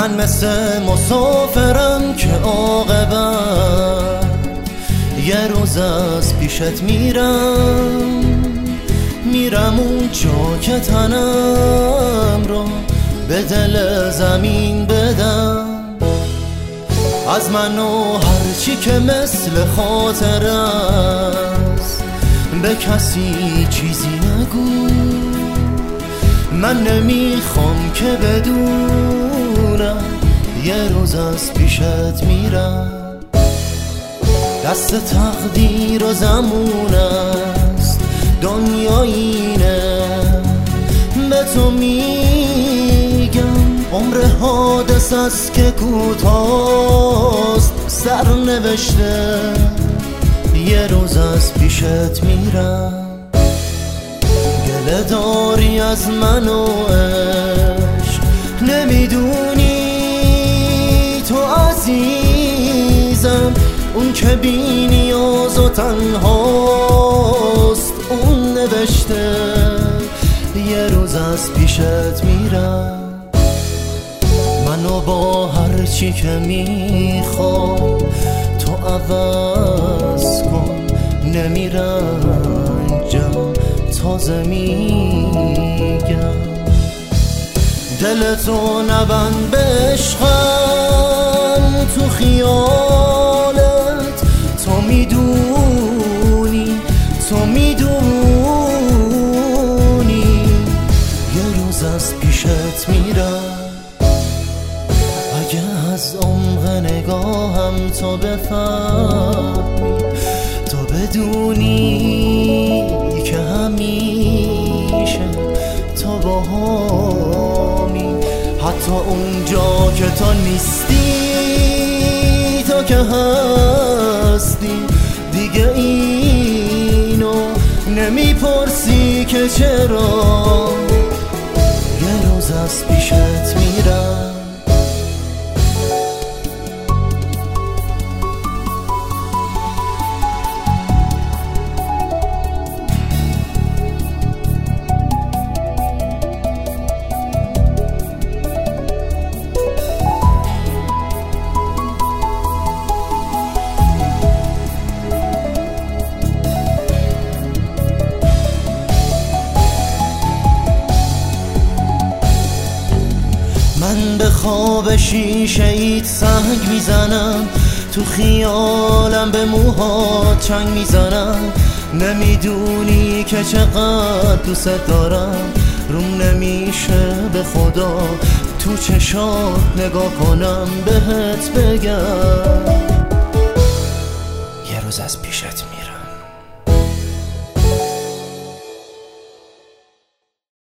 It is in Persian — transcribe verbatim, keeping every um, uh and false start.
من مثل مسافرم که عاقبت یه روز از پیشت میرم، میرم اون جا که تنم رو به دل زمین بدم. از من و هرچی که مثل خاطر است به کسی چیزی نگو. من نمیخوام که بدونم یه روز از پیشت میرم. دست تقدیر و زمون است، دنیا اینه به تو میگم. عمر حادث است که کوتاست، سر نوشته یه روز از پیشت میرم. گله داری از من و عشق، نمیدونی تو عزیزم. اون که بی نیاز و تنهاست، اون نوشته یه روز از پیشت میرم. منو با هر چی که میخوام تو عوض کن، نمیرنجم تازه میگم. دلتو نبند به عشقم تو خیالت، تو میدونی تو میدونی یه روز از پیشت میرم. اگه از عمق نگاهم تو بفهمی، تو بدونی که همیشه تو باهامی. حتی اونجا که تو نیستی، تو که هستی دیگه اینو نمیپرسی که چرا یه روز از پیشت میرم. من به خواب شیشه ایت سنگ میزنم، تو خیالم به موهات چنگ میزنم. نمیدونی که چقدر دوست دارم، روم نمیشه به خدا تو چشات نگاه کنم بهت بگم یه روز از پیشت میرم.